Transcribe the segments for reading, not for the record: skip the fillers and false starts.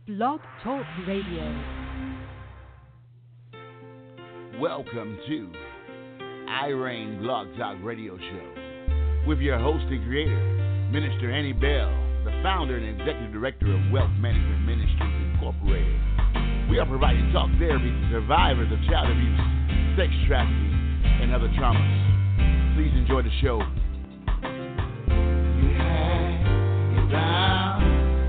Blog Talk Radio. Welcome to Irene Blog Talk Radio Show with your host and creator, Minister Annie Bell, the founder and executive director of Wealth Management Ministries Incorporated. We are providing talk therapy to survivors of child abuse, sex trafficking, and other traumas. Please enjoy the show. You had it down.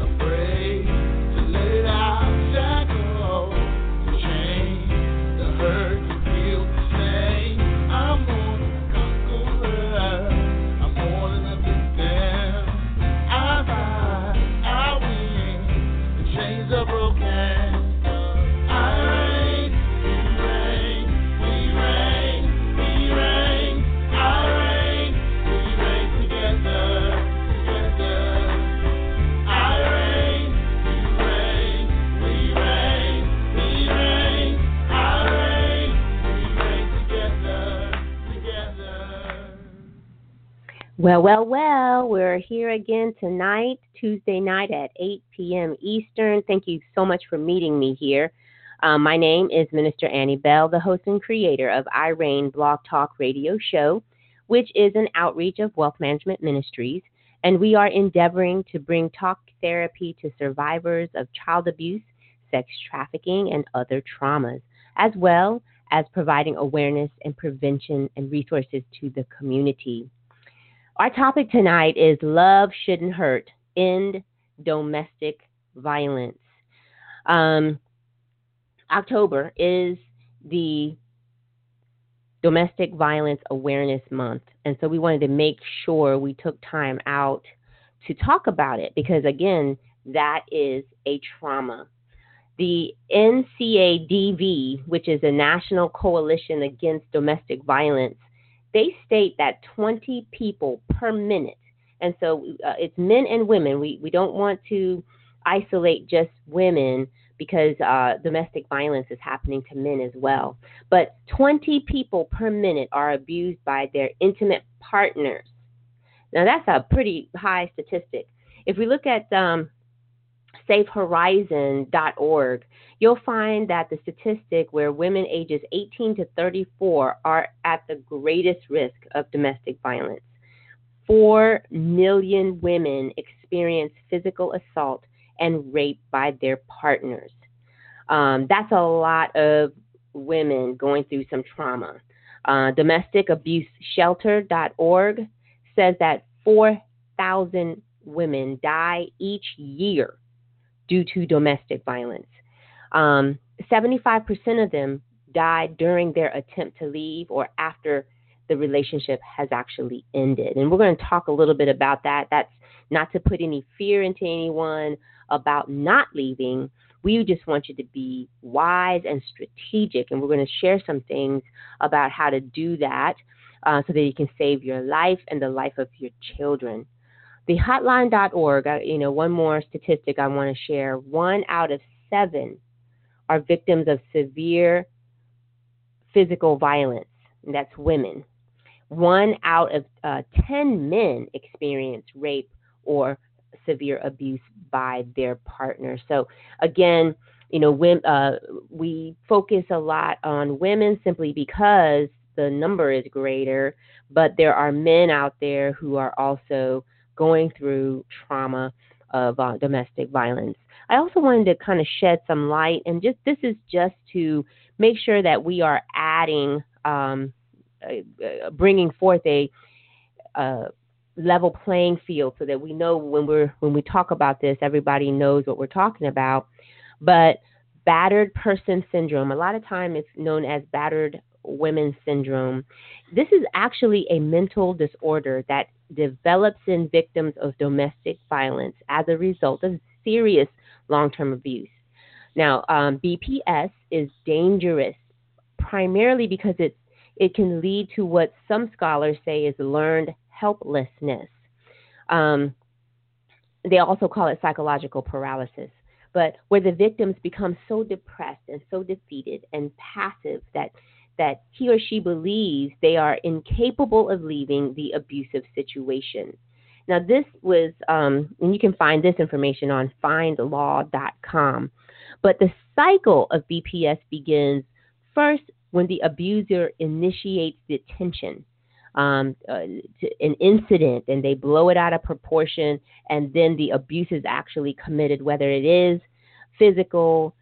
Well, we're here again tonight, Tuesday night at 8 p.m. Eastern. Thank you so much for meeting me here. My name is Minister Annie Bell, the host and creator of Irene Blog Talk Radio Show, which is an outreach of Wealth Management Ministries, and we are endeavoring to bring talk therapy to survivors of child abuse, sex trafficking, and other traumas, as well as providing awareness and prevention and resources to the community. Our topic tonight is Love Shouldn't Hurt, End Domestic Violence. October is the Domestic Violence Awareness Month, and so we wanted to make sure we took time out to talk about it because, again, that is a trauma. The NCADV, which is a National Coalition Against Domestic Violence, they state that 20 people per minute, and so it's men and women. We don't want to isolate just women because domestic violence is happening to men as well. But 20 people per minute are abused by their intimate partners. Now, that's a pretty high statistic. If we look at safehorizon.org, you'll find that the statistic where women ages 18 to 34 are at the greatest risk of domestic violence. 4 million women experience physical assault and rape by their partners. That's a lot of women going through some trauma. Domesticabuseshelter.org says that 4,000 women die each year due to domestic violence. 75% of them died during their attempt to leave or after the relationship has actually ended. And we're going to talk a little bit about that. That's not to put any fear into anyone about not leaving. We just want you to be wise and strategic. And we're going to share some things about how to do that so that you can save your life and the life of your children. The hotline.org, one more statistic I want to share. 1 out of 7 are victims of severe physical violence, and that's women. 1 out of 10 men experience rape or severe abuse by their partner. So again, we focus a lot on women simply because the number is greater, but there are men out there who are also going through trauma of domestic violence. I also wanted to kind of shed some light, and this is just to make sure that we are adding, bringing forth a level playing field so that we know when we talk about this, everybody knows what we're talking about. But battered person syndrome, a lot of time it's known as battered women syndrome. This is actually a mental disorder that develops in victims of domestic violence as a result of serious long-term abuse. Now, BPS is dangerous primarily because it can lead to what some scholars say is learned helplessness. They also call it psychological paralysis, but where the victims become so depressed and so defeated and passive that he or she believes they are incapable of leaving the abusive situation. Now, this was, and you can find this information on findlaw.com. But the cycle of BPS begins first when the abuser initiates the attention, an incident, and they blow it out of proportion, and then the abuse is actually committed, whether it is physical,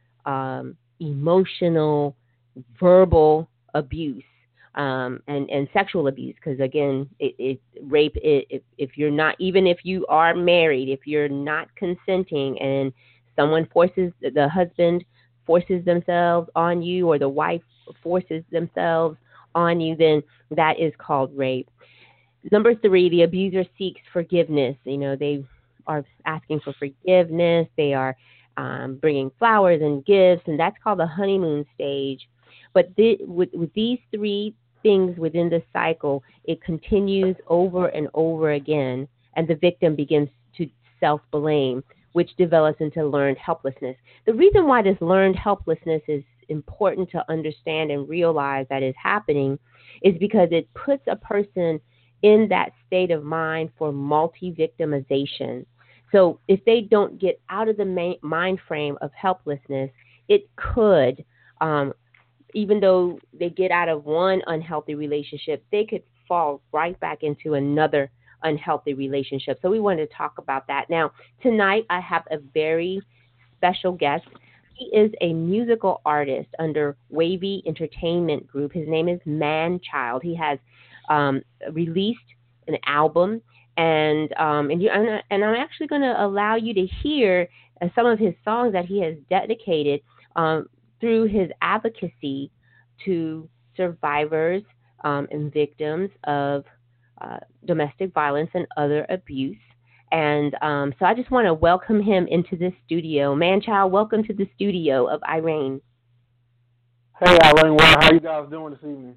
emotional, verbal abuse, and sexual abuse. Because again, rape, if you're not, even if you are married, if you're not consenting and someone forces, the husband forces themselves on you, or the wife forces themselves on you, then that is called rape. Number three, the abuser seeks forgiveness. They are asking for forgiveness. They are bringing flowers and gifts, and that's called the honeymoon stage. But with these three things within the cycle, it continues over and over again, and the victim begins to self-blame, which develops into learned helplessness. The reason why this learned helplessness is important to understand and realize that is happening is because it puts a person in that state of mind for multi-victimization. So if they don't get out of the mind frame of helplessness, it could, even though they get out of one unhealthy relationship, they could fall right back into another unhealthy relationship. So we wanted to talk about that. Now, tonight I have a very special guest. He is a musical artist under Wavy Entertainment Group. His name is Manchild. He has released an album, and I'm actually going to allow you to hear some of his songs that he has dedicated through his advocacy to survivors and victims of domestic violence and other abuse. And so I just want to welcome him into the studio. Manchild, welcome to the studio of Irene. Hey, Irene, well, how you guys doing this evening?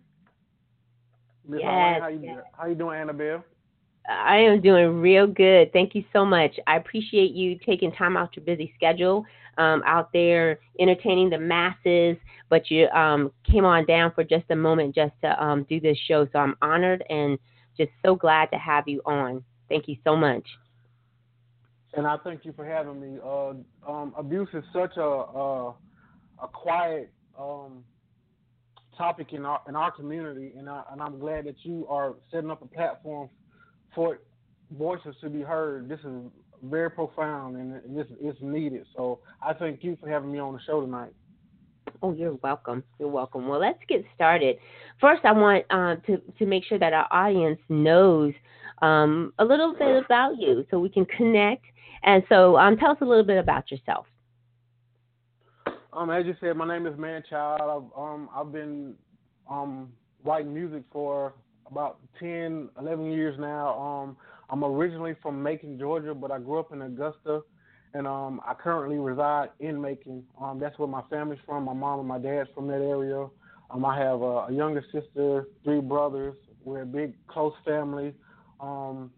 Miss Yes, Irene, how you doing, Annabelle? I am doing real good. Thank you so much. I appreciate you taking time out your busy schedule out there entertaining the masses, but you came on down for just a moment just to do this show. So I'm honored and just so glad to have you on. Thank you so much. And I thank you for having me. Abuse is such a quiet topic in our community, and I'm glad that you are setting up a platform for voices to be heard. This is very profound, and this is needed. So I thank you for having me on the show tonight. Oh, you're welcome. You're welcome. Well, let's get started. First, I want to make sure that our audience knows a little bit about you so we can connect. And so tell us a little bit about yourself. As you said, my name is Manchild. I've been writing music for about 10, 11 years now. I'm originally from Macon, Georgia, but I grew up in Augusta, and I currently reside in Macon. That's where my family's from. My mom and my dad's from that area. I have a younger sister, 3 brothers. We're a big, close family. I'm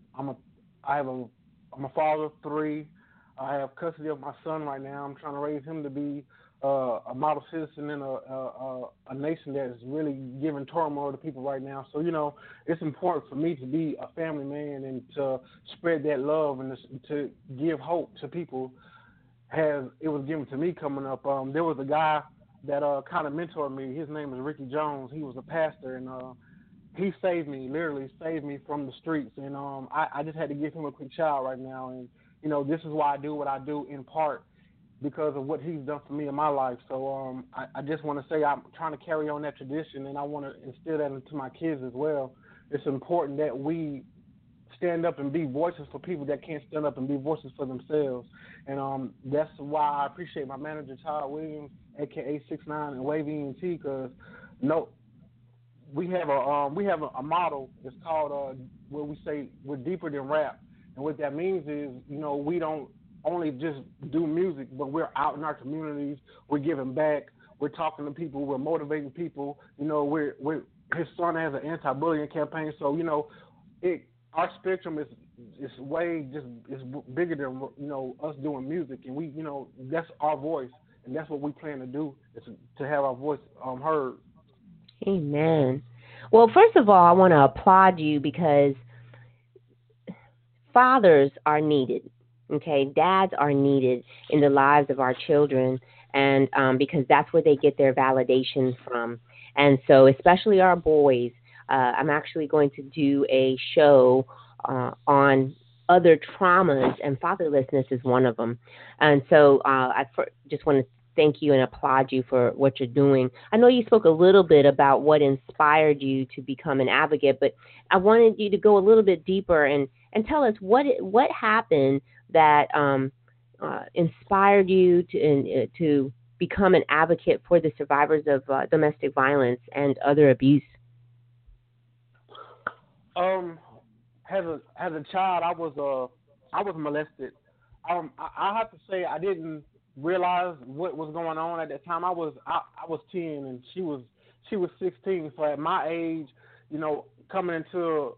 a father of 3. I have custody of my son right now. I'm trying to raise him to be a model citizen in a nation that is really giving turmoil to people right now. So, it's important for me to be a family man and to spread that love and to give hope to people as it was given to me coming up. There was a guy that kind of mentored me. His name is Ricky Jones. He was a pastor, and he saved me, literally saved me from the streets. And I just had to give him a quick shout right now. And, this is why I do what I do in part because of what he's done for me in my life. So I just want to say I'm trying to carry on that tradition, and I want to instill that into my kids as well. It's important that we stand up and be voices for people that can't stand up and be voices for themselves. And that's why I appreciate my manager, Todd Williams, a.k.a. 6ix9ine and Wavy ENT, because we have a model. It's called where we say we're deeper than rap. And what that means is, we don't only just do music, but we're out in our communities. We're giving back. We're talking to people. We're motivating people. His son has an anti-bullying campaign. So, our spectrum is way is bigger than, us doing music. And we, that's our voice. And that's what we plan to do, is to have our voice heard. Amen. Well, first of all, I want to applaud you because fathers are needed. Okay, dads are needed in the lives of our children, and because that's where they get their validation from. And so, especially our boys, I'm actually going to do a show on other traumas, and fatherlessness is one of them. And so, just want to thank you and applaud you for what you're doing. I know you spoke a little bit about what inspired you to become an advocate, but I wanted you to go a little bit deeper and tell us what happened that inspired you to become an advocate for the survivors of domestic violence and other abuse. As a child, I was molested. I have to say I didn't realize what was going on at that time. I was 10 and she was 16. So at my age, coming into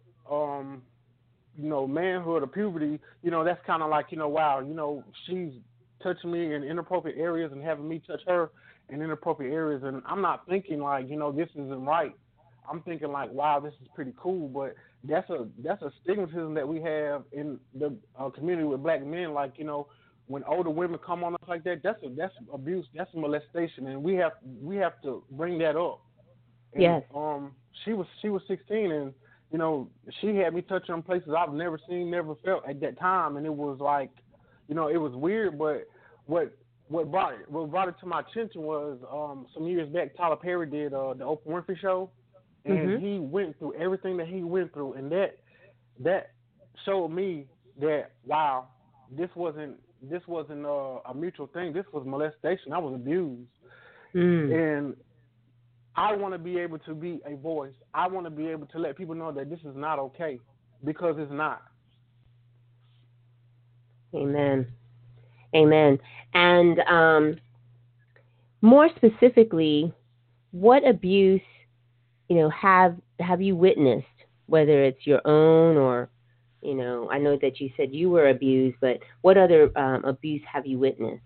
manhood or puberty, that's kind of like, wow, she's touching me in inappropriate areas and having me touch her in inappropriate areas, and I'm not thinking like, this isn't right. I'm thinking like, wow, this is pretty cool, but that's a stigmatism that we have in the community with black men. Like, when older women come on us like that, that's abuse, that's molestation, and we have to bring that up. And, yes. She was 16, and she had me touching on places I've never seen, never felt at that time, and it was like, it was weird. But what brought it to my attention was some years back, Tyler Perry did the Oprah Winfrey Show. And he went through everything that he went through, and that showed me that, wow, this wasn't a mutual thing. This was molestation. I was abused, and I want to be able to be a voice. I want to be able to let people know that this is not okay, because it's not. Amen. Amen. And more specifically, what abuse have you witnessed, whether it's your own or, I know that you said you were abused, but what other abuse have you witnessed?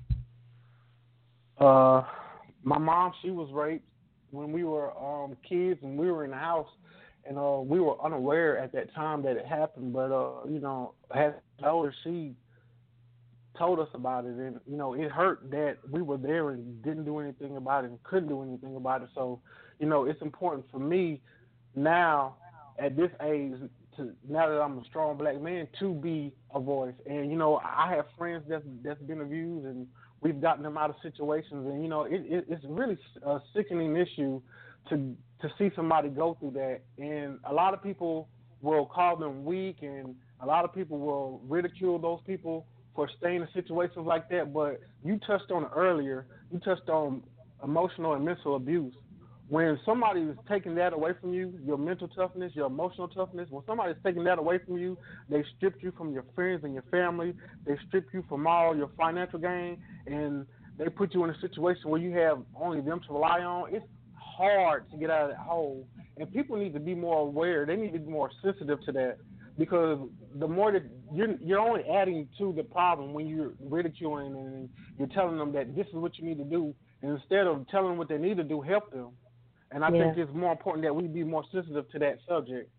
My mom, she was raped when we were kids, and we were in the house, and we were unaware at that time that it happened. But as older, she told us about it, and it hurt that we were there and didn't do anything about it and couldn't do anything about it. So it's important for me now at this age, now that I'm a strong black man, to be a voice. And I have friends that's been abused, and we've gotten them out of situations, and it's really a sickening issue to see somebody go through that. And a lot of people will call them weak, and a lot of people will ridicule those people for staying in situations like that. But you touched on it earlier. You touched on emotional and mental abuse. When somebody is taking that away from you, your mental toughness, your emotional toughness, when somebody is taking that away from you, they strip you from your friends and your family. They strip you from all your financial gain, and they put you in a situation where you have only them to rely on. It's hard to get out of that hole, and people need to be more aware. They need to be more sensitive to that, because the more that you're only adding to the problem when you're ridiculing and you're telling them that this is what you need to do, and instead of telling them what they need to do, help them. And I think it's more important that we be more sensitive to that subject.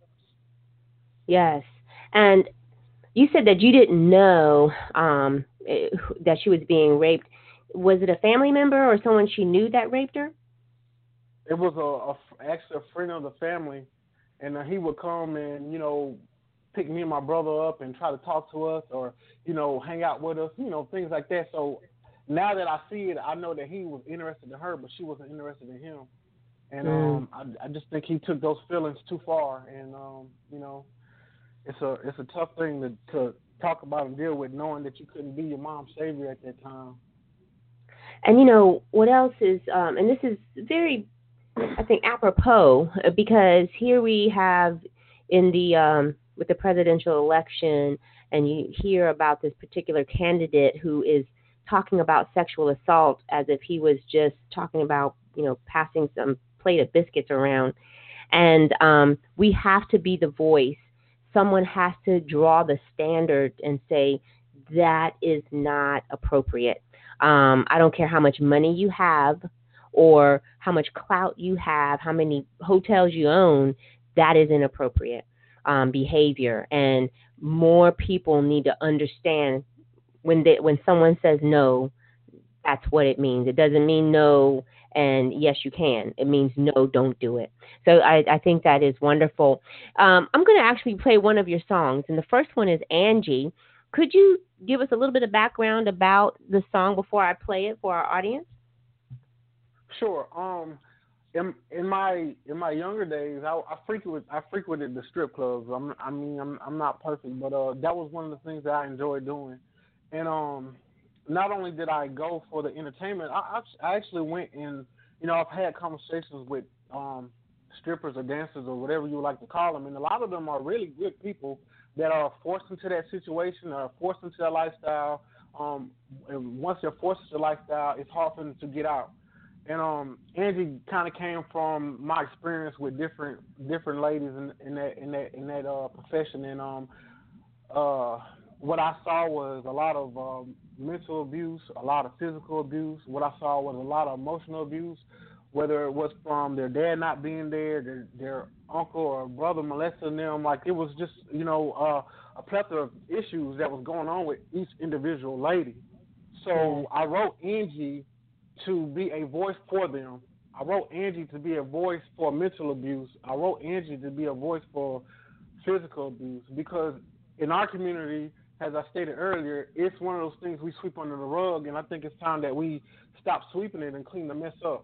Yes. And you said that you didn't know that she was being raped. Was it a family member or someone she knew that raped her? It was actually a friend of the family, and he would come and, pick me and my brother up and try to talk to us, or, hang out with us, things like that. So now that I see it, I know that he was interested in her, but she wasn't interested in him. And I just think he took those feelings too far, and it's a tough thing to talk about and deal with, knowing that you couldn't be your mom's savior at that time. And what else is, and this is very, I think, apropos, because here we have in the with the presidential election, and you hear about this particular candidate who is talking about sexual assault as if he was just talking about passing some plate of biscuits around. And we have to be the voice. Someone has to draw the standard and say that is not appropriate. I don't care how much money you have or how much clout you have, how many hotels you own, that is inappropriate. behavior, and more people need to understand when someone says no, that's what it means. It doesn't mean no and yes, you can. It means no, don't do it. So I think that is wonderful. I'm going to actually play one of your songs, and the first one is Angie. Could you give us a little bit of background about the song before I play it for our audience? Sure. In my younger days, I frequented the strip clubs. I'm not perfect, but that was one of the things that I enjoyed doing. And not only did I go for the entertainment, I actually went and I've had conversations with strippers or dancers or whatever you would like to call them, and a lot of them are really good people that are forced into that situation or forced into that lifestyle. And once they're forced into the lifestyle, it's hard for them to get out. And Angie kind of came from my experience with different ladies in that profession, and what I saw was a lot of mental abuse, a lot of physical abuse. What I saw was a lot of emotional abuse, whether it was from their dad not being there, their uncle or brother molesting them. Like, it was just, a plethora of issues that was going on with each individual lady. So I wrote Angie to be a voice for them. I wrote Angie to be a voice for mental abuse. I wrote Angie to be a voice for physical abuse, because in our community, as I stated earlier, it's one of those things we sweep under the rug, and I think it's time that we stop sweeping it and clean the mess up.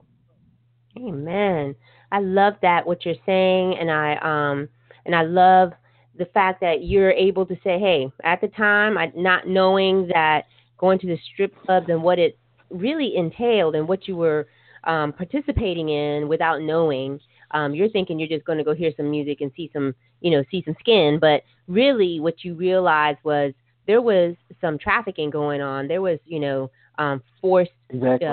Amen. I love that, what you're saying, and I love the fact that you're able to say, hey, at the time, not knowing that going to the strip clubs and what it really entailed and what you were participating in without knowing, you're thinking you're just going to go hear some music and see some skin, but really what you realized was there was some trafficking going on. There was, forced, exactly.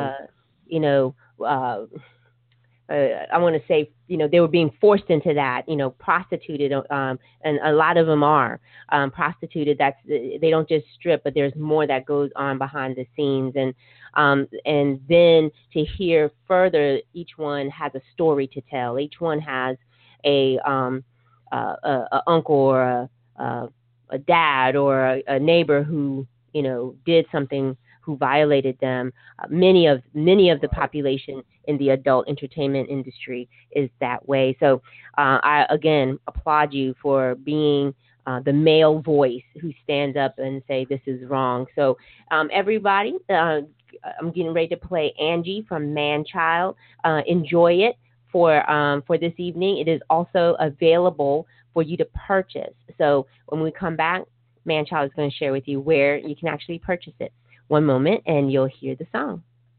I want to say, they were being forced into that, prostituted, and a lot of them are prostituted. They don't just strip, but there's more that goes on behind the scenes. And then to hear further, each one has a story to tell. Each one has a uncle or a dad or a neighbor who, did something, who violated them. Many of the population in the adult entertainment industry is that way. So I, again, applaud you for being the male voice who stands up and say this is wrong. So everybody, I'm getting ready to play Angie from Man-Child. Enjoy it for this evening. It is also available for you to purchase. So when we come back, Man-Child is going to share with you where you can actually purchase it. One moment, and you'll hear the song.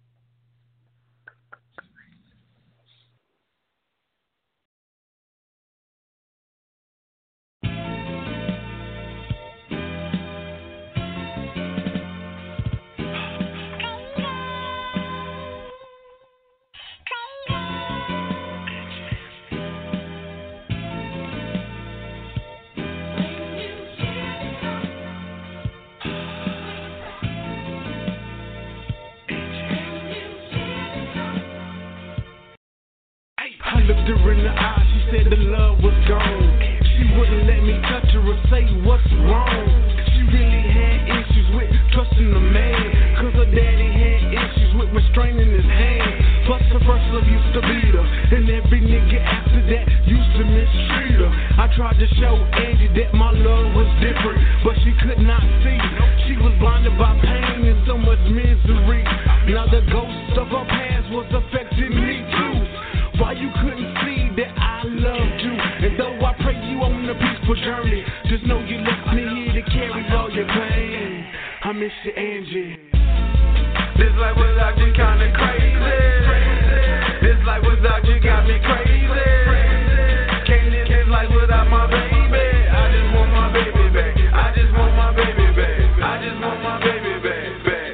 Looked her in the eye, she said the love was gone. She wouldn't let me touch her or say what's wrong. She really had issues with trusting the man, cause her daddy had issues with restraining his hand. Plus her first love used to beat her, and every nigga after that used to mistreat her. I tried to show Angie that my love was different, but she could not see. She was blinded by pain and so much misery. Now the ghost of her past was affecting me too. Why you couldn't see that I loved you? And though I pray you on a peaceful journey, just know you left me here to carry all your pain. I miss you, Angie. This life without you kinda crazy. This life without you got me crazy. Can't live this life without my baby. I just want my baby back. I just want my baby back. I just want my baby back.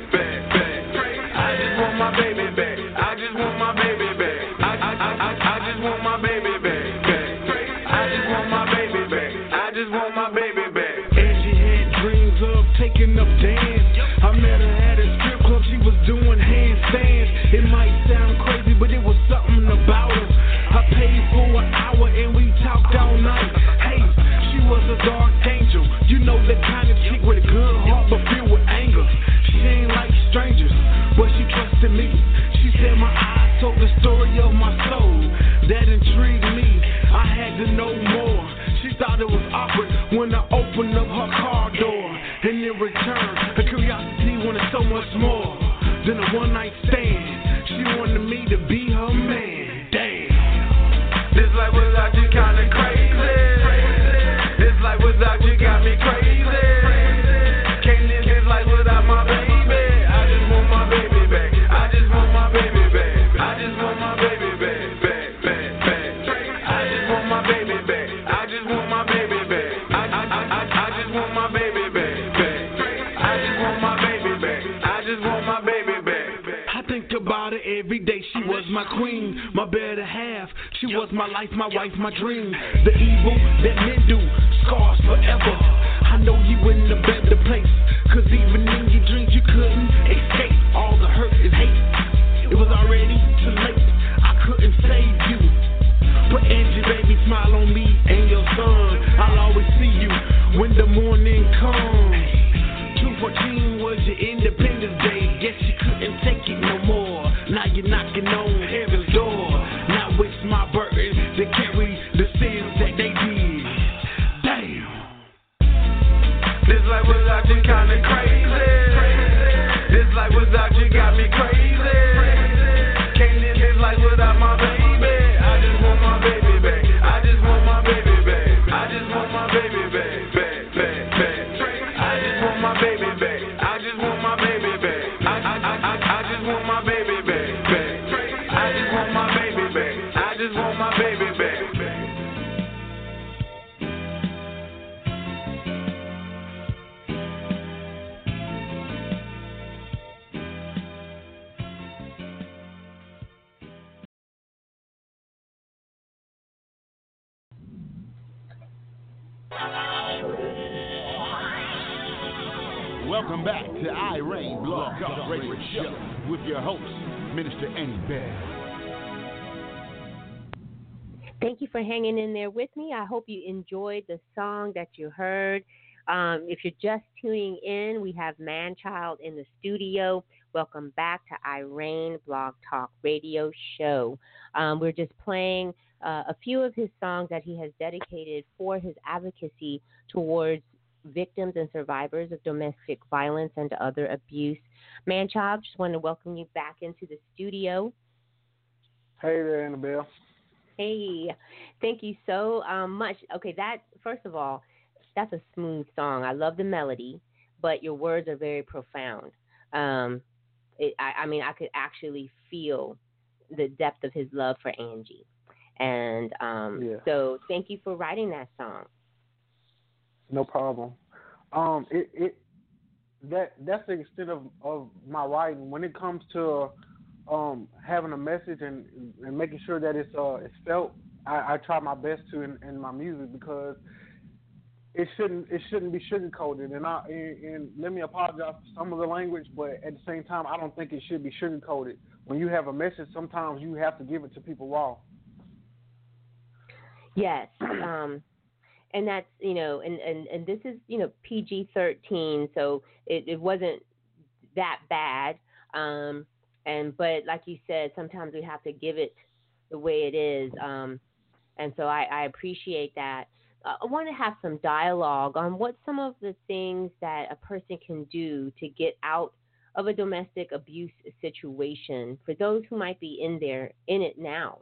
I just want my baby back. I just want my baby back. I just want my baby back. I just want my baby back. I just want my baby back. And she had dreams of taking up dance. I met her at a strip club, she was doing handstands. It might sound crazy, but it was something about her. I paid for an hour and we talked all night. Hey, she looked at me. She said my eyes told the story of my soul. That intrigued me, I had to know more. She thought it was awkward when I opened up her car door. And in return, her curiosity wanted so much more than a one-night stand. She wanted me to be her man. Damn. This life without you kinda crazy. This life without you got me crazy. Can't live this life without my baby. I just want my baby back. I just want my baby back. I just want my baby back. I just want my baby back. I just want my baby back. I just want my baby back. I just want my baby back. I just want my baby back. I think about it every day. She was my queen, my better half. She was my life, my wife, my dream. The evil that men do scars forever. I know you in a better place, cause even in your dreams you couldn't escape. All the hurt is hate. It was already too late. I couldn't save you. But Angie, baby, smile on me and your son. I'll always see you when the morning comes. 214 was your Independence Day. Guess you couldn't take it no more. Now you're knocking on heaven's door. Now it's my burden to carry the sins that they did. Damn. This life without you kinda crazy. This life without you got me crazy. Can't live this life without my baby. I just want my baby back. I just want my baby back. I just want my baby back. I just want my baby back. I just want my baby back. I just want my baby back. I just want my baby back. I just want my baby back. Welcome back to I-Rain Blog Talk Radio Show with your host, Minister Annie Bell. Thank you for hanging in there with me. I hope you enjoyed the song that you heard. If you're just tuning in, we have Manchild in the studio. Welcome back to I-Rain Blog Talk Radio Show. We're just playing a few of his songs that he has dedicated for his advocacy towards victims and survivors of domestic violence and other abuse. Manchild, just want to welcome you back into the studio. Hey there, Annabelle. Hey, thank you so much. Okay, that, first of all, that's a smooth song. I love the melody, but your words are very profound. I mean, I could actually feel the depth of his love for Angie. And so thank you for writing that song. No problem. That's the extent of my writing. When it comes to having a message and making sure that it's felt, I try my best to in my music, because it shouldn't be sugarcoated. And let me apologize for some of the language, but at the same time, I don't think it should be sugarcoated. When you have a message, sometimes you have to give it to people raw. Yes. And that's, and this is, PG-13, so it wasn't that bad. But like you said, sometimes we have to give it the way it is. And so I appreciate that. I want to have some dialogue on what some of the things that a person can do to get out of a domestic abuse situation for those who might be in it now.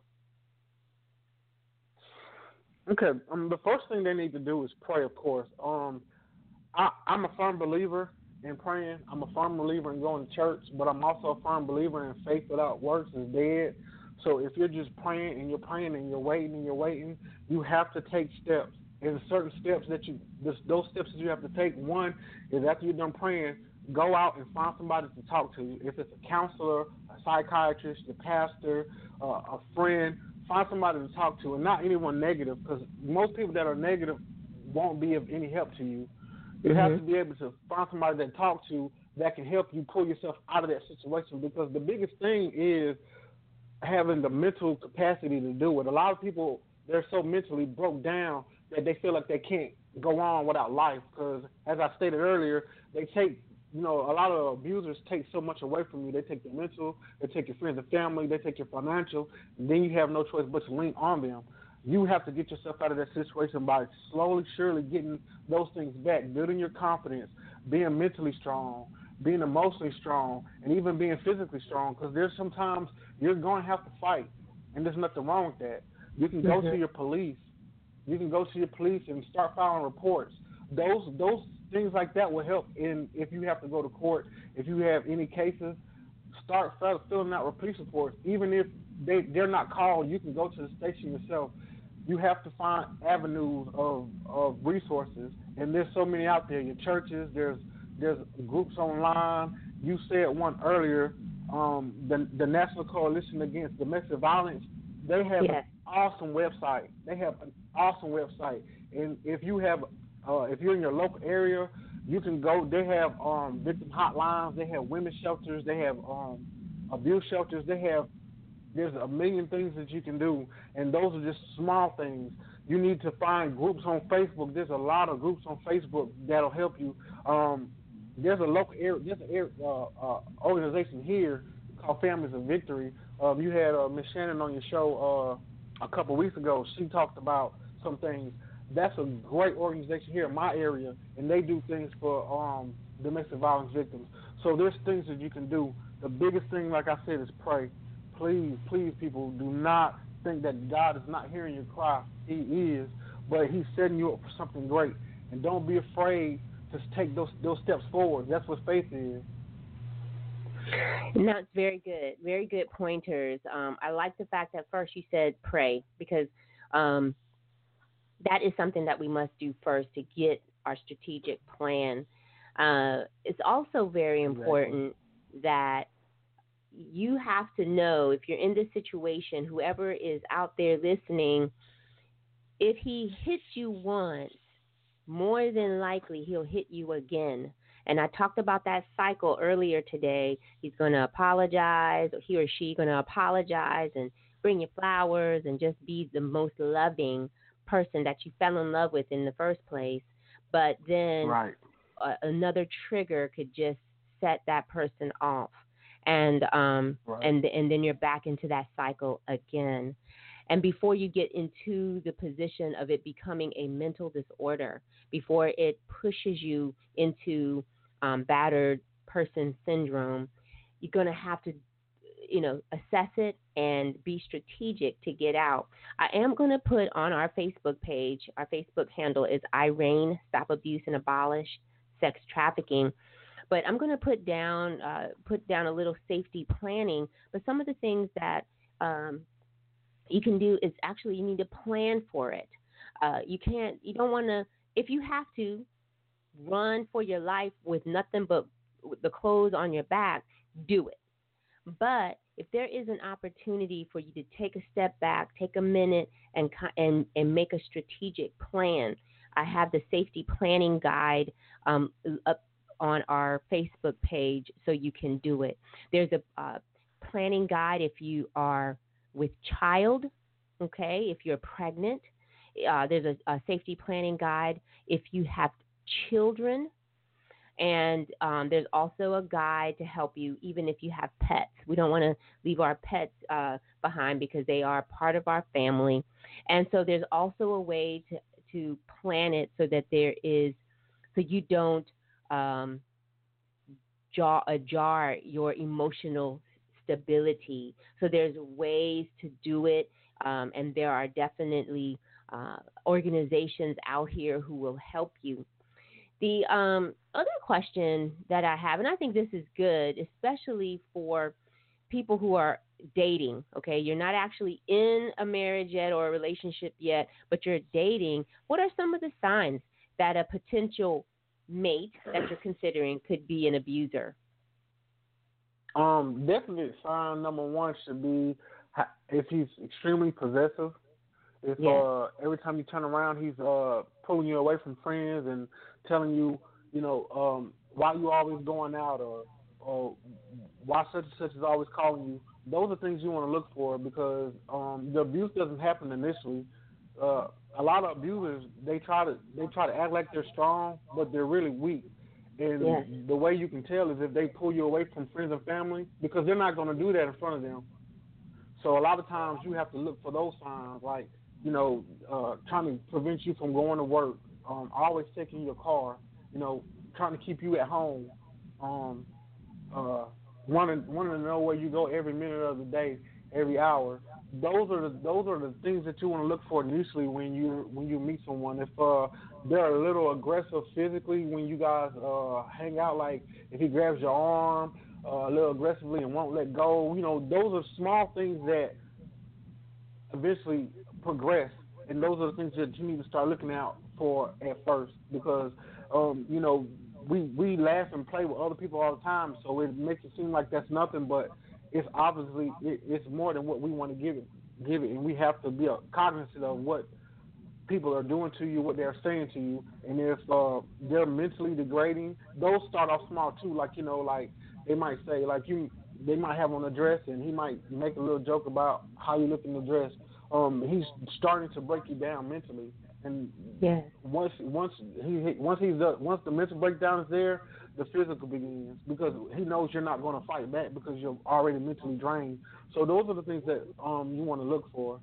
Okay, the first thing they need to do is pray, of course. I'm a firm believer in praying. I'm a firm believer in going to church, but I'm also a firm believer in faith without works is dead. So if you're just praying and you're waiting, you have to take steps. And certain steps those steps that you have to take. One is after you're done praying, go out and find somebody to talk to. If it's a counselor, a psychiatrist, a pastor, a friend, find somebody to talk to, and not anyone negative, because most people that are negative won't be of any help to you. You have to be able to find somebody to talk to that can help you pull yourself out of that situation, because the biggest thing is having the mental capacity to do it. A lot of people, they're so mentally broke down that they feel like they can't go on without life, because, as I stated earlier, they take a lot of abusers take so much away from you. They take your mental, they take your friends and family, they take your financial, and then you have no choice but to lean on them. You have to get yourself out of that situation by slowly, surely getting those things back, building your confidence, being mentally strong, being emotionally strong, and even being physically strong. Because there's sometimes you're going to have to fight, and there's nothing wrong with that. You can go to your police. You can go to your police and start filing reports. Those things like that will help. In if you have to go to court, if you have any cases, start filling out police reports. Even if they're not called, you can go to the station yourself. You have to find avenues of resources, and there's so many out there. Your churches, there's groups online. You said one earlier, the National Coalition Against Domestic Violence. They have an awesome website. And if you have, if you're in your local area, you can go. They have victim hotlines. They have women's shelters. They have abuse shelters. There's a million things that you can do, and those are just small things. You need to find groups on Facebook. There's a lot of groups on Facebook that'll help you. There's an organization here called Families of Victory. You had Miss Shannon on your show a couple of weeks ago. She talked about some things. That's a great organization here in my area, and they do things for domestic violence victims. So there's things that you can do. The biggest thing, like I said, is pray. Please, people, do not think that God is not hearing your cry. He is, but He's setting you up for something great. And don't be afraid to take those steps forward. That's what faith is. And that's very good pointers. I like the fact that first you said pray, because that is something that we must do first to get our strategic plan. It's also very important that you have to know, if you're in this situation, whoever is out there listening, if he hits you once, more than likely he'll hit you again. And I talked about that cycle earlier today. He's going to apologize, or he or she going to apologize and bring you flowers and just be the most loving person that you fell in love with in the first place. But then another trigger could just set that person off. And and then you're back into that cycle again. And before you get into the position of it becoming a mental disorder, before it pushes you into battered person syndrome, you're going to have to, assess it and be strategic to get out. I am going to put on our Facebook page, our Facebook handle is Irene, Stop Abuse and Abolish Sex Trafficking. But I'm going to put down a little safety planning. But some of the things that you can do is actually you need to plan for it. You don't want to, if you have to run for your life with nothing but the clothes on your back, do it. But if there is an opportunity for you to take a step back, take a minute, and make a strategic plan, I have the safety planning guide up on our Facebook page, so you can do it. There's a planning guide if you are with child, okay, if you're pregnant. There's a safety planning guide if you have children. And there's also a guide to help you even if you have pets. We don't want to leave our pets behind because they are part of our family. And so there's also a way to plan it so that so you don't jar your emotional stability. So there's ways to do it, and there are definitely organizations out here who will help you. The other question that I have, and I think this is good, especially for people who are dating, okay? You're not actually in a marriage yet or a relationship yet, but you're dating. What are some of the signs that a potential mate that you're considering could be an abuser? Definitely sign number one should be if he's extremely possessive. If every time you turn around, he's pulling you away from friends and telling you, why you always going out, or why such and such is always calling you. Those are things you want to look for, because the abuse doesn't happen initially. A lot of abusers, they try to act like they're strong, but they're really weak. And Yes. the way you can tell is if they pull you away from friends and family, because they're not going to do that in front of them. So a lot of times you have to look for those signs, like, trying to prevent you from going to work, always taking your car, trying to keep you at home, wanting to know where you go every minute of the day, every hour. Those are the things that you want to look for initially when you meet someone. If they're a little aggressive physically when you guys hang out, like if he grabs your arm a little aggressively and won't let go, those are small things that eventually progress, and those are the things that you need to start looking out for at first, because we laugh and play with other people all the time, so it makes it seem like that's nothing, but it's obviously it's more than what we want to give it, and we have to be cognizant of what people are doing to you, what they're saying to you, and if they're mentally degrading, those start off small too. Like like they might say they might have on a dress, and he might make a little joke about how you look in the dress. He's starting to break you down mentally, and Yes. once the mental breakdown is there, the physical begins, because he knows you're not going to fight back because you're already mentally drained. So those are the things that you want to look for.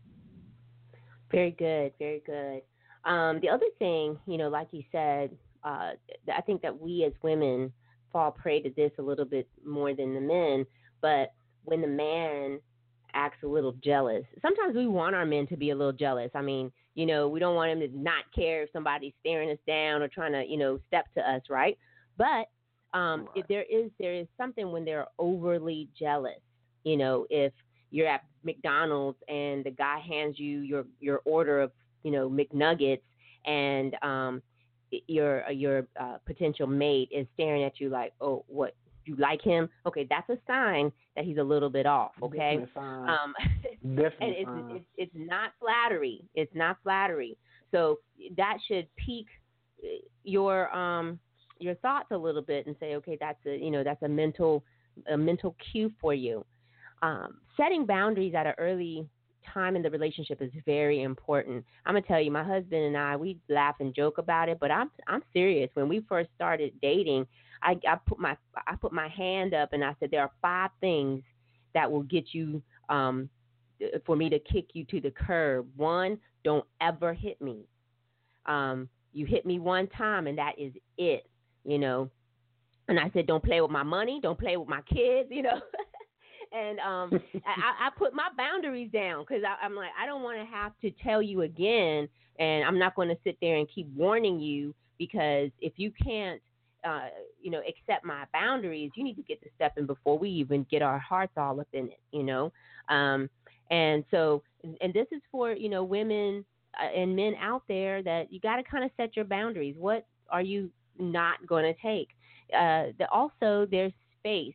Very good, very good. The other thing, like you said, I think that we as women fall prey to this a little bit more than the men. But when the man acts a little jealous, sometimes we want our men to be a little jealous. I mean, we don't want him to not care if somebody's staring us down or trying to, step to us, right? But if there is something when they're overly jealous. If you're at McDonald's and the guy hands you your order of McNuggets, and your potential mate is staring at you like, oh, what, you like him? Okay, that's a sign that he's a little bit off. Okay, Definitely. And it's not flattery. It's not flattery. So that should pique your thoughts a little bit and say, okay, that's a mental cue for you. Setting boundaries at an early time in the relationship is very important. I'm gonna tell you, my husband and I, we laugh and joke about it, but I'm serious. When we first started dating, I put my hand up and I said there are 5 things that will get you for me to kick you to the curb. 1, don't ever hit me. You hit me one time and that is it. And I said, don't play with my money, don't play with my kids. And I put my boundaries down because I'm like, I don't want to have to tell you again, and I'm not going to sit there and keep warning you, because if you can't, accept my boundaries, you need to get to stepping before we even get our hearts all up in it, And so, and this is for, women and men out there, that you got to kind of set your boundaries. What are you not going to take? Also, there's space.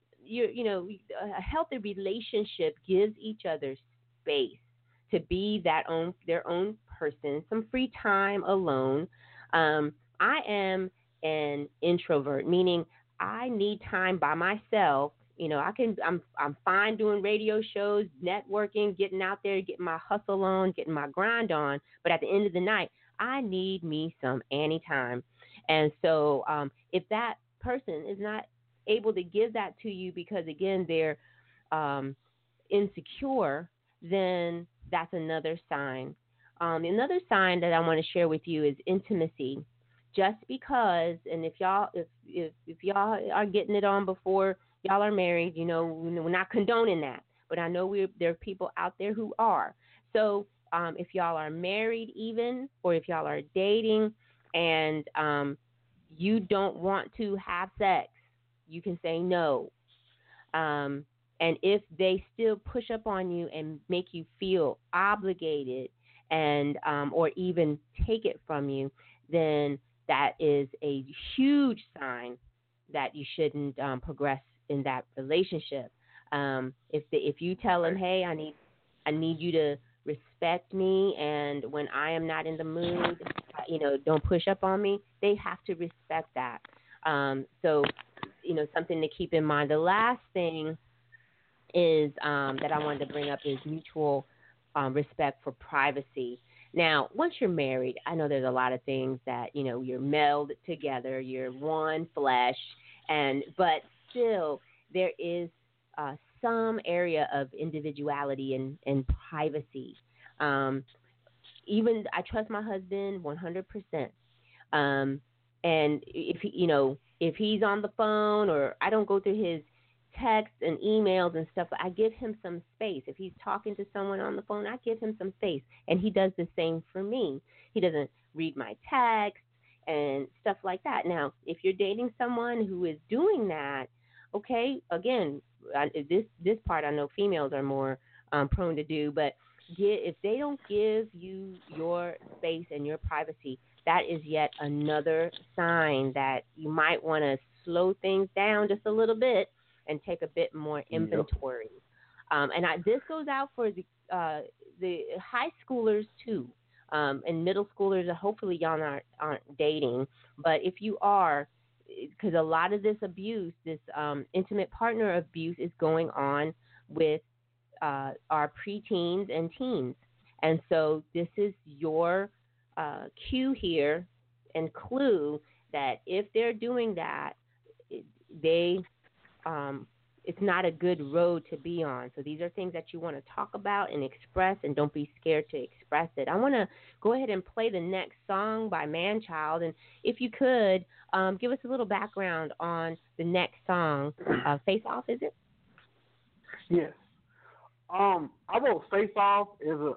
A healthy relationship gives each other space to be their own person, some free time alone. I am an introvert, meaning I need time by myself. I'm fine doing radio shows, networking, getting out there, getting my hustle on, getting my grind on. But at the end of the night, I need me some Annie time. And so if that person is not able to give that to you because, again, they're insecure, then that's another sign. Another sign that I want to share with you is intimacy. Just because, and if y'all are getting it on before y'all are married, we're not condoning that. But I know there are people out there who are. So if y'all are married even, or if y'all are dating and you don't want to have sex, you can say no. And if they still push up on you and make you feel obligated and or even take it from you, then that is a huge sign that you shouldn't progress in that relationship. If you tell them, hey, I need you to respect me, and when I am not in the mood, don't push up on me, they have to respect that. So something to keep in mind. The last thing is that I wanted to bring up is mutual respect for privacy. Now, once you're married, I know there's a lot of things that, you're melded together, you're one flesh, but still there is some area of individuality and privacy. Even I trust my husband 100%. And if he's on the phone or I don't go through his texts and emails and stuff, I give him some space. If he's talking to someone on the phone, I give him some space. And he does the same for me. He doesn't read my texts and stuff like that. Now, if you're dating someone who is doing that, okay, again, this part I know females are more prone to do, but if they don't give you your space and your privacy, that is yet another sign that you might want to slow things down just a little bit and take a bit more inventory. This goes out for the high schoolers too, and middle schoolers. Hopefully, y'all aren't dating, but if you are, because a lot of this abuse, this intimate partner abuse, is going on with our preteens and teens, and so this is your cue here and clue that if they're doing that, it's not a good road to be on. So these are things that you want to talk about and express, and don't be scared to express it. I want to go ahead and play the next song by Manchild, and if you could, give us a little background on the next song. Face Off, is it? Yes. I wrote Face Off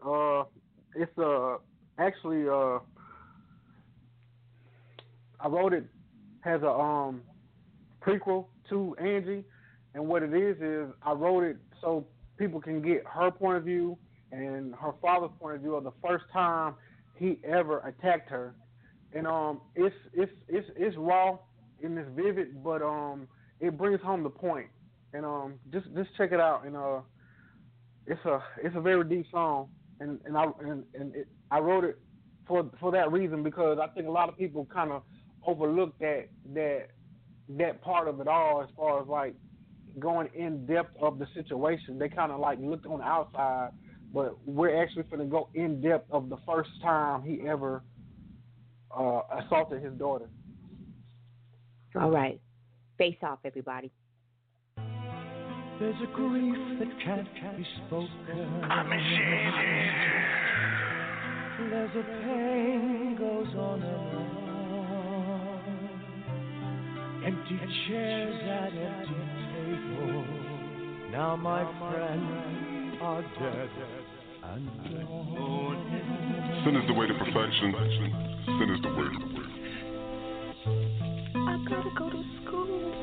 I wrote it as a prequel to Angie, and what it is I wrote it so people can get her point of view and her father's point of view of the first time he ever attacked her, and it's raw and it's vivid, but it brings home the point, and just check it out, and it's a very deep song, and I wrote it for that reason, because I think a lot of people kind of overlook that part of it all, as far as like going in depth of the situation. They kind of like looked on the outside, but we're actually going to go in depth of the first time he ever assaulted his daughter. All right, Face Off, everybody. There's a grief that can't be spoken. There's a pain goes on and on. Empty chairs at empty tables. Now my friends are dead and gone. Sin is the way to perfection. Sin is the way to the way. I gotta go to school.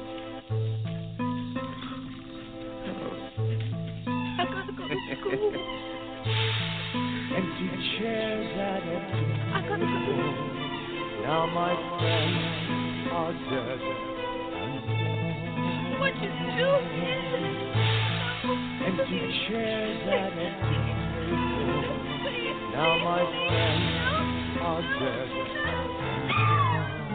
I gotta go to school. Empty chairs at empty I gotta go to school. Now my friends are dead and gone. What you doing? Empty chairs at empty tables. Now my friends are dead and gone.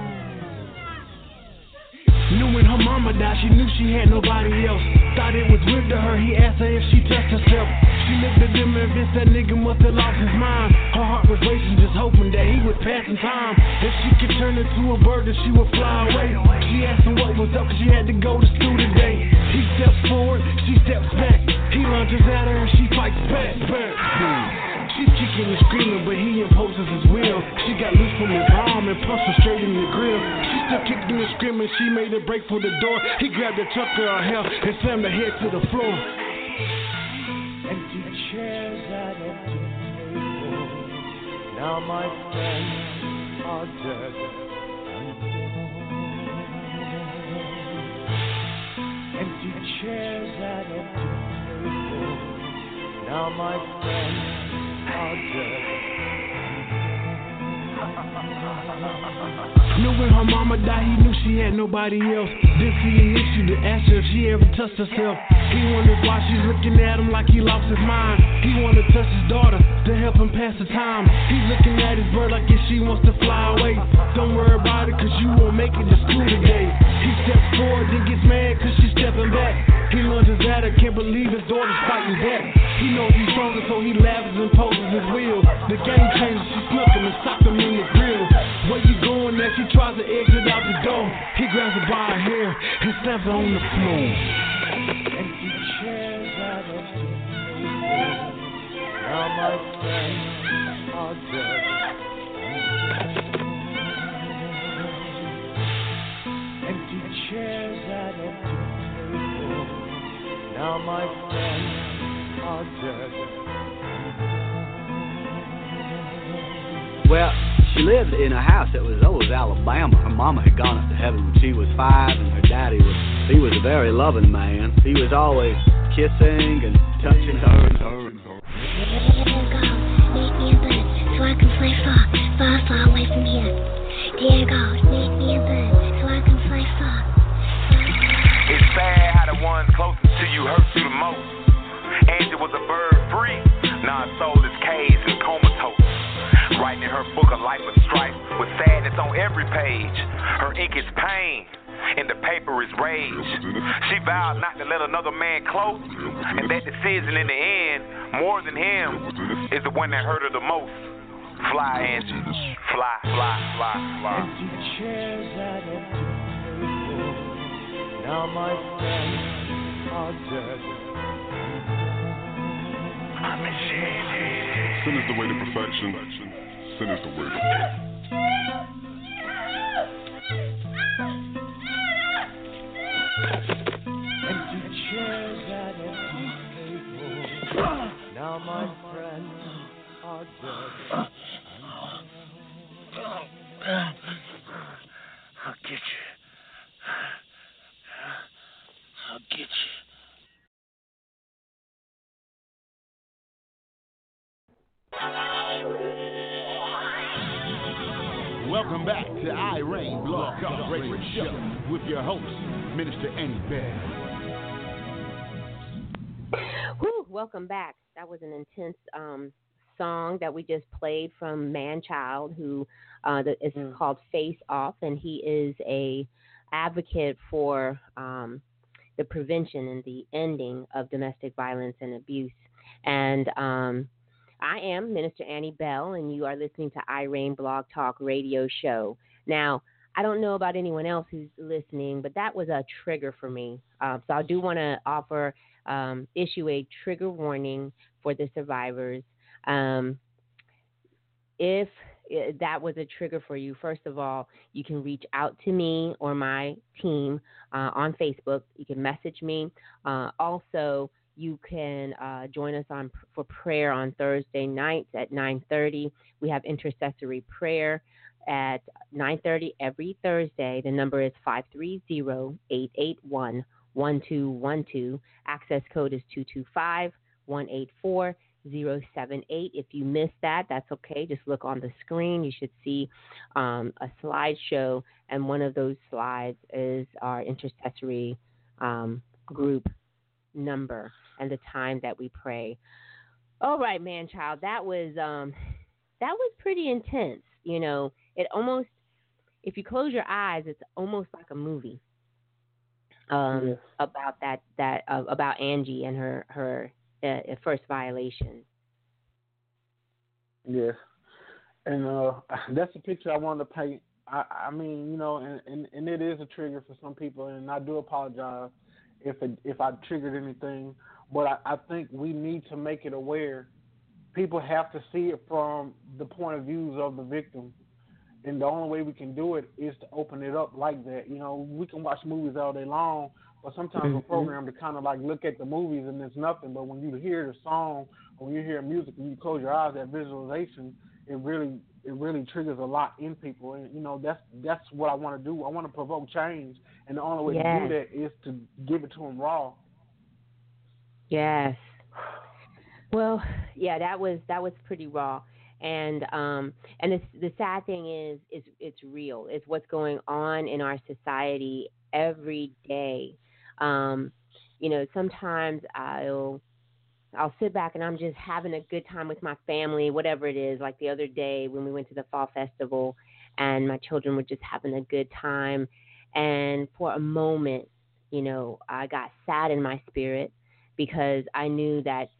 Knew when her mama died, she knew she had nobody else. Thought it was weird to her, he asked her if she touched herself. She looked at him and bitch, that nigga must have lost his mind. Her heart was racing, just hoping that he was passing time. If she could turn into a bird, then she would fly away. She asked him what was up, cause she had to go to school today. He steps forward, she steps back. He lunges at her and she fights back. She's kicking and screaming, but he imposes his will. She got loose from his arm and punched her straight in the grill. She still kicking and screaming, she made a break for the door. He grabbed her, took her hair, and slammed her head to the floor. Empty chairs at empty tables. Now my friends are dead and gone. Empty chairs at empty tables. Now my friends are dead. Knew when her mama died, he knew she had nobody else. Didn't see an issue to ask her if she ever touched herself. He wondered why she's looking at him like he lost his mind. He wanted to touch his daughter to help him pass the time. He's looking at his bird like if she wants to fly away. Don't worry about it, cause you won't make it to school today. He steps forward, then gets mad cause she's stepping back. He lunges at her, can't believe his daughter's fighting back. He He knows he's stronger, so he lavishes and poses his will. The game changer, she snuck him and socked him in the grill. Where you going as she tries to exit out the door? He grabs her by her hair and slams her on the floor. Empty chairs at empty tables. Now my friends are dead. Empty chairs at empty tables. Now my friends are dead. Well, she lived in a house that was old as Alabama. Her mama had gone up to heaven when she was 5, and her daddy was a very loving man. He was always kissing and touching her and her. Dear God, make me a bird so I can fly far, far, far away from here. Dear God, make me a bird so I can fly far. It's sad how the ones closest to you hurt you the most. Angie was a bird free, now her soul is caged and comatose. Writing in her book a life of strife with sadness on every page. Her ink is pain and the paper is rage. She vowed not to let another man close, and that decision in the end, more than him, is the one that hurt her the most. Fly, Angie, fly, fly, fly, fly. Empty chairs at empty tables. Now my friends are dead. Sin is the way to perfection. Sin is the way to death. Empty chairs at empty tables. Now my friends are dead. I'll get you. I'll get you. Welcome back to Irene Blog Talk Radio Show with your host, Minister Annie Bell. Woo, welcome back. That was an intense song that we just played from Manchild, who is called Face Off, and he is a advocate for the prevention and the ending of domestic violence and abuse. And I am Minister Annie Bell, and you are listening to Irene Blog Talk Radio Show. Now, I don't know about anyone else who's listening, but that was a trigger for me. So I do want to issue a trigger warning for the survivors. If that was a trigger for you, first of all, you can reach out to me or my team on Facebook. You can message me. Also, you can join us for prayer on Thursday nights at 9:30. We have intercessory prayer at 9:30 every Thursday. The number is 530-881-1212. Access code is 225-184-078. If you missed that, that's okay. Just look on the screen. You should see a slideshow, and one of those slides is our intercessory group number and the time that we pray. All right, man, child, that was pretty intense. You know, it almost, if you close your eyes, it's almost like a movie about about Angie and her first violation. Yes, and that's the picture I wanted to paint. I mean, you know, and it is a trigger for some people, and I do apologize if I triggered anything, but I think we need to make it aware. People have to see it from the point of views of the victim, and the only way we can do it is to open it up like that. You know, we can watch movies all day long, but sometimes we're programmed to kind of like look at the movies and there's nothing, but when you hear the song or when you hear music and you close your eyes, that visualization, it really triggers a lot in people. And, you know, that's what I want to do. I want to provoke change, and the only way to do that is to give it to them raw. Yes. Well, yeah, that was pretty raw. And the sad thing is it's real. It's what's going on in our society every day. You know, sometimes I'll sit back and I'm just having a good time with my family, whatever it is. Like the other day when we went to the fall festival and my children were just having a good time. And for a moment, you know, I got sad in my spirit because I knew that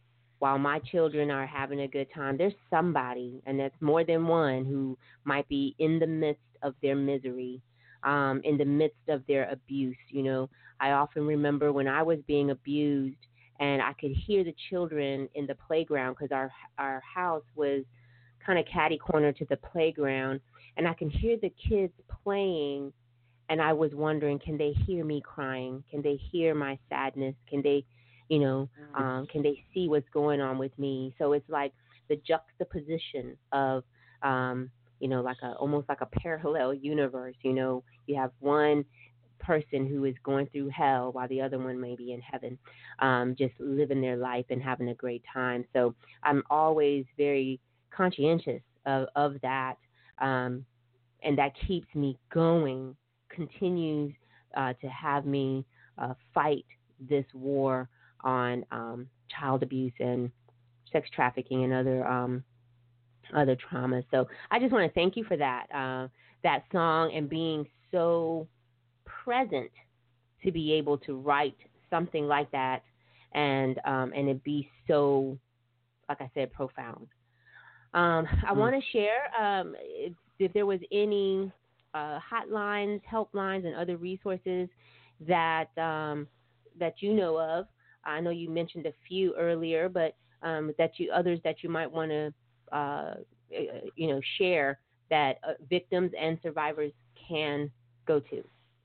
while my children are having a good time, there's somebody, and that's more than one, who might be in the midst of their misery, in the midst of their abuse. I often remember when I was being abused, and I could hear the children in the playground, because our house was kind of catty corner to the playground, and I can hear the kids playing, and I was wondering, can they hear me crying? Can they hear my sadness? Can they, can they see what's going on with me? So it's like the juxtaposition of, almost like a parallel universe. You have one person who is going through hell while the other one may be in heaven, just living their life and having a great time. So I'm always very conscientious of that, and that keeps me going, continues to have me fight this war on child abuse and sex trafficking and other traumas. So I just want to thank you for that song, and being so present to be able to write something like that, and it be so, like I said, profound. I want to share if there was any hotlines, helplines, and other resources that you know of. I know you mentioned a few earlier, but others that you might want to share that victims and survivors can go to.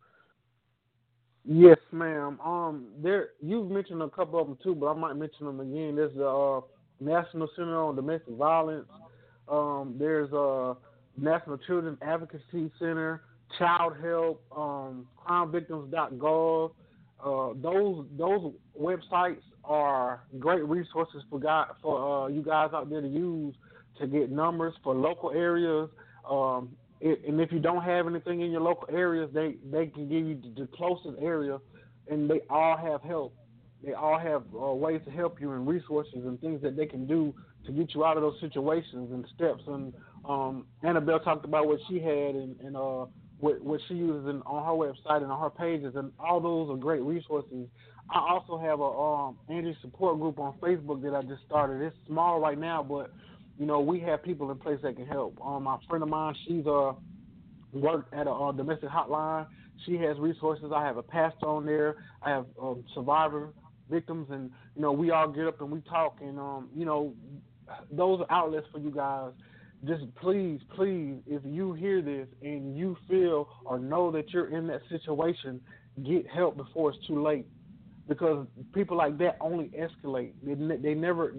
Yes, ma'am. You've mentioned a couple of them too, but I might mention them again. There's the National Center on Domestic Violence. There's National Children Advocacy Center, Child Help, CrimeVictims.gov. Those websites are great resources for you guys out there to use to get numbers for local areas. And if you don't have anything in your local areas, they can give you the closest area, and they all have help. They all have ways to help you and resources and things that they can do to get you out of those situations and steps. And Annabelle talked about what she had and what she uses on her website and on her pages, and all those are great resources. I also have a Angie support group on Facebook that I just started. It's small right now, but we have people in place that can help. My friend of mine, she's worked at a domestic hotline. She has resources. I have a pastor on there. I have survivor victims, and we all get up and we talk, and those are outlets for you guys. Just please, if you hear this and you feel or know that you're in that situation, get help before it's too late, because people like that only escalate. They never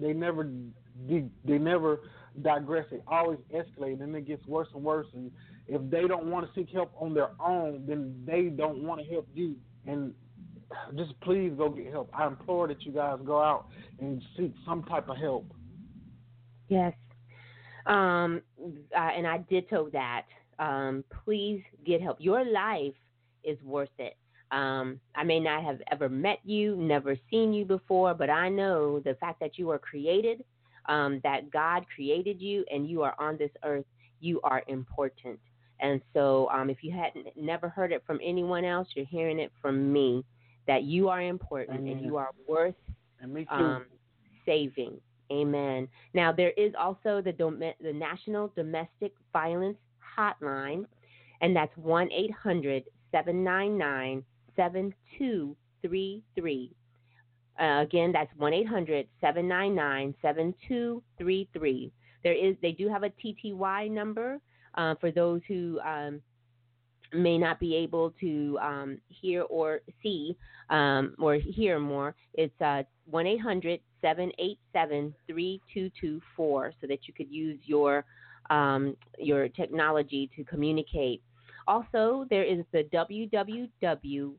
digress. They always escalate, and it gets worse and worse. And if they don't want to seek help on their own, then they don't want to help you. And just please go get help. I implore that you guys go out and seek some type of help. Yes. And I ditto that. Please get help. Your life is worth it. I may not have ever met you, never seen you before, but I know the fact that you are created, that God created you, and you are on this earth, you are important. And so if you hadn't never heard it from anyone else, you're hearing it from me, that you are important. Amen. And you are worth saving. Amen. Now, there is also the National Domestic Violence Hotline, and that's 1-800-799-7233. Again, that's 1-800-799-7233. They do have a TTY number for those who may not be able to hear or see or hear more. It's 1-800-787-3224, so that you could use your technology to communicate. Also, there is the www.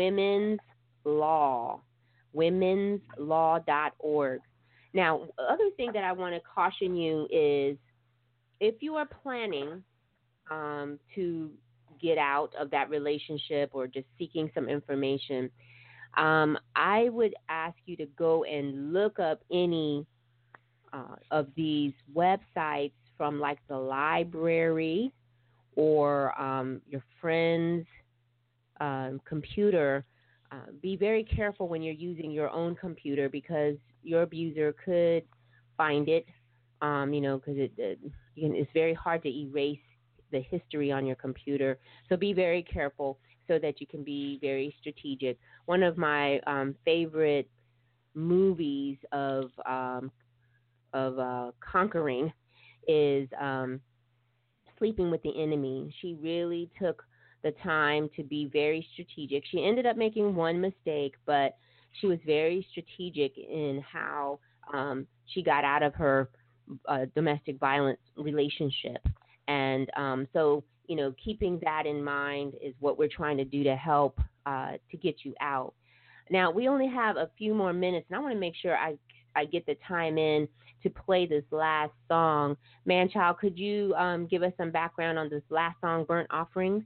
womenslaw.org. Now, other thing that I want to caution you is, if you are planning to get out of that relationship or just seeking some information, I would ask you to go and look up any of these websites from like the library or your friend's computer be very careful when you're using your own computer because your abuser could find it, because it's very hard to erase the history on your computer. So be very careful so that you can be very strategic. One of my favorite movies of conquering is Sleeping with the Enemy. She really took the time to be very strategic. She ended up making one mistake, but she was very strategic in how she got out of her domestic violence relationship. And so, keeping that in mind is what we're trying to do to help to get you out. Now, we only have a few more minutes, and I want to make sure I get the time in to play this last song. Manchild, could you give us some background on this last song, Burnt Offerings?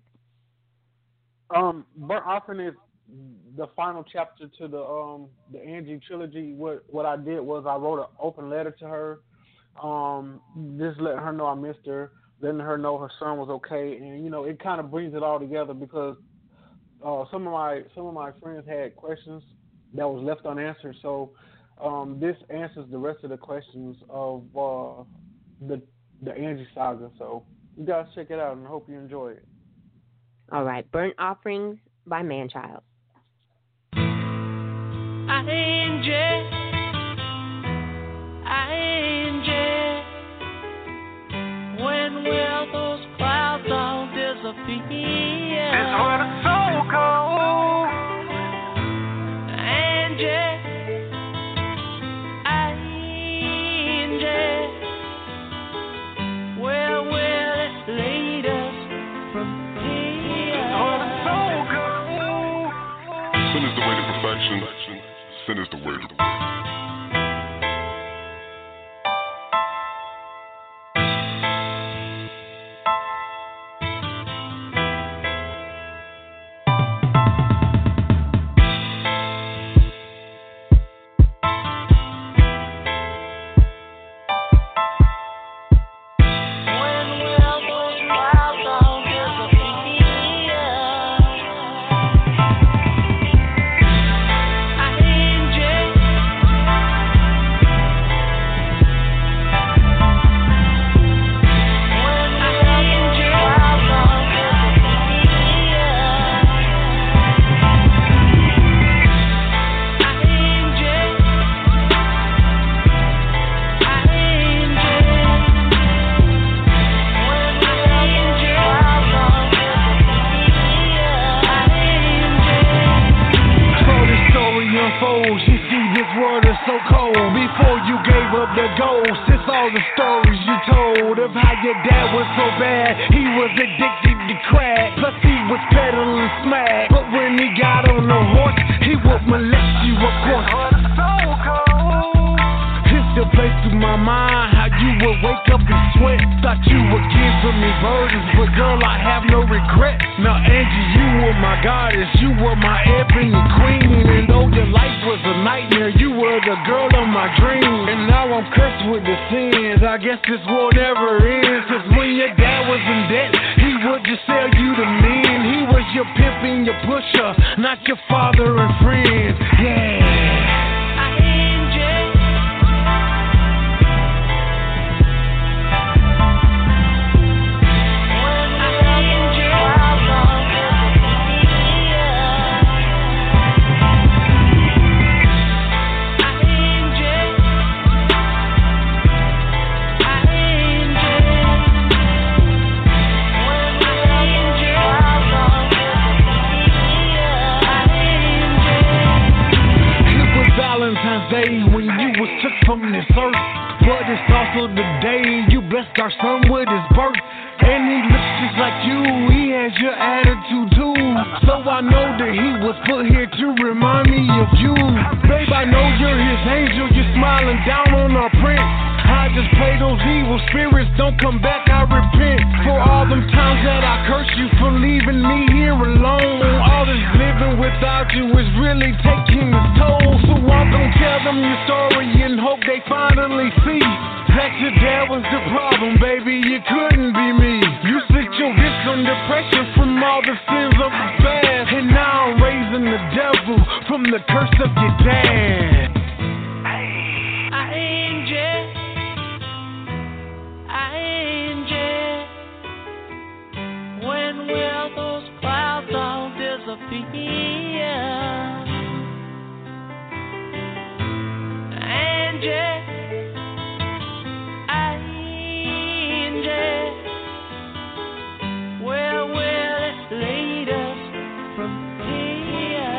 Burnt Offering is the final chapter to the Angie trilogy. What I did was I wrote an open letter to her, just letting her know I missed her, letting her know her son was okay, and it kind of brings it all together because some of my friends had questions that was left unanswered. So this answers the rest of the questions of the Angie saga. So you guys check it out, and I hope you enjoy it. All right, Burnt Offerings by Manchild. When will those clouds all disappear? It's where the soul goes. Angie, where will it lead us from here? It's where the soul goes. Sin is the way to perfection. Sin is the way to Depression from all the sins of the past, and now I'm raising the devil. curse of your dad. When will those clouds all disappear? Angie, where will it lead us from here?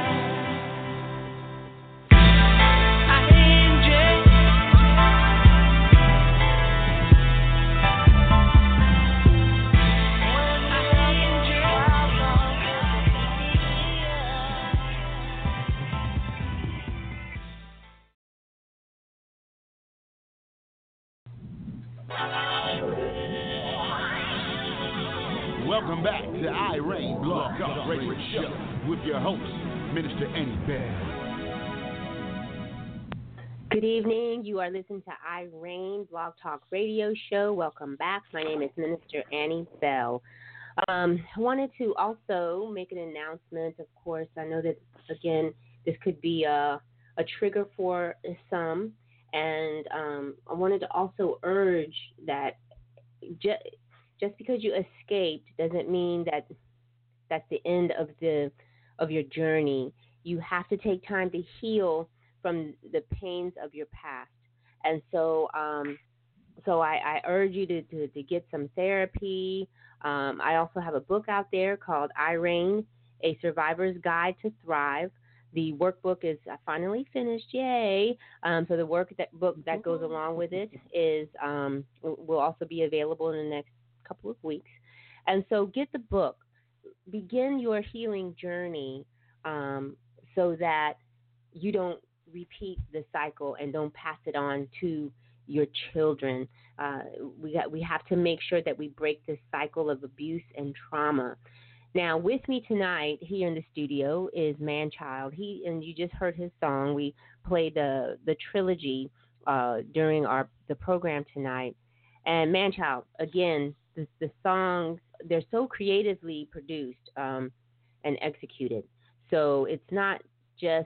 Welcome back to I-Rain Blog Talk Radio Show with your host, Minister Annie Bell. Good evening. You are listening to I-Rain Blog Talk Radio Show. Welcome back. My name is Minister Annie Bell. I wanted to also make an announcement. Of course, I know that, again, this could be a trigger for some. And I wanted to also urge that just because you escaped doesn't mean that that's the end of your journey. You have to take time to heal from the pains of your past. And so I urge you to get some therapy. I also have a book out there called I-Rain, A Survivor's Guide to Thrive. The workbook is finally finished, yay! So the book that goes along with it is will also be available in the next couple of weeks. And so get the book. Begin your healing journey so that you don't repeat the cycle and don't pass it on to your children. We have to make sure that we break this cycle of abuse and trauma. Now, with me tonight here in the studio is Manchild. And you just heard his song. We played the trilogy during the program tonight. And Manchild, again, the songs, they're so creatively produced and executed. So it's not just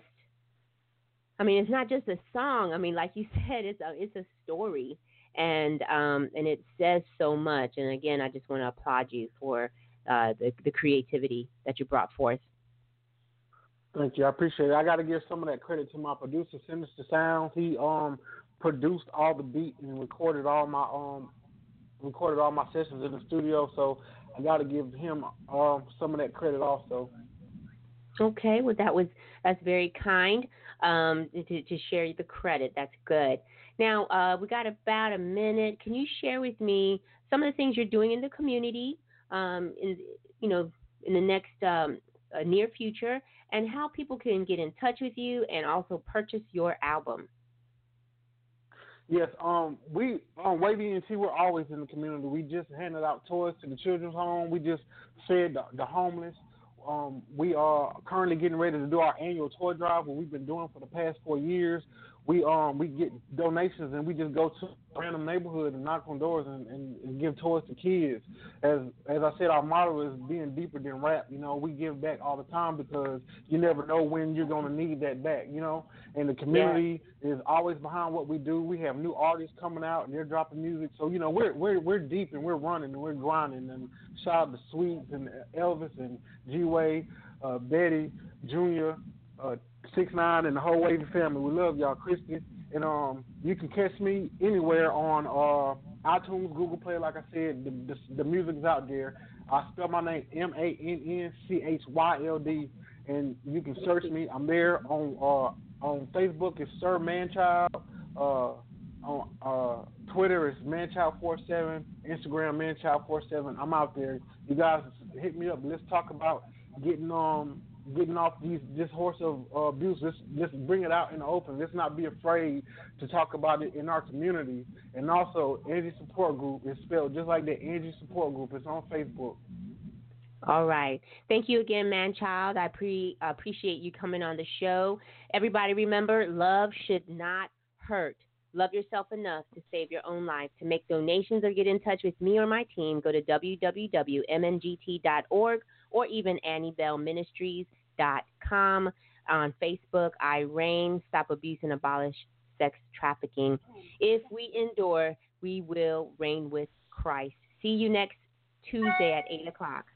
a song. I mean, like you said, it's a story, and it says so much. And again, I just want to applaud you for the creativity that you brought forth. Thank you. I appreciate it. I got to give some of that credit to my producer, Sinister Sounds. He produced all the beats and recorded all my sessions in the studio. So I got to give him some of that credit also. Okay, well that's very kind to share the credit. That's good. Now we got about a minute. Can you share with me some of the things you're doing in the community in the next near future, and how people can get in touch with you and also purchase your album? Yes, we on Wavy ENT, we're always in the community. We just handed out toys to the children's home. We just fed the homeless. We are currently getting ready to do our annual toy drive, what we've been doing for the past 4 years. We get donations and we just go to a random neighborhood and knock on doors and give toys to kids. As I said, our motto is being deeper than rap. You know, we give back all the time because you never know when you're going to need that back, you know. And the community is always behind what we do. We have new artists coming out and they're dropping music. So, you know, we're deep and we're running and we're grinding. And shout out to Sweets and Elvis and G-Way, Betty, Junior, 6ix9ine and the whole Wavy family. We love y'all, Christy. And you can catch me anywhere on iTunes, Google Play. Like I said, the music's out there. I spell my name MANNCHYLD, and you can search me. I'm there on Facebook. It's Sir Manchild. On Twitter it's Manchild47. Instagram Manchild47. I'm out there. You guys hit me up. Let's talk about getting off this horse of abuse. Let's bring it out in the open. Let's not be afraid to talk about it in our community. And also, Angie Support Group is spelled just like that. Angie Support Group. It's on Facebook. All right. Thank you again, Manchild. I appreciate you coming on the show. Everybody remember, love should not hurt. Love yourself enough to save your own life. To make donations or get in touch with me or my team, go to www.mngt.org or even AnnieBellMinistries.com. On Facebook, I reign, stop abuse and abolish sex trafficking. If we endure, we will reign with Christ. See you next Tuesday at 8 o'clock.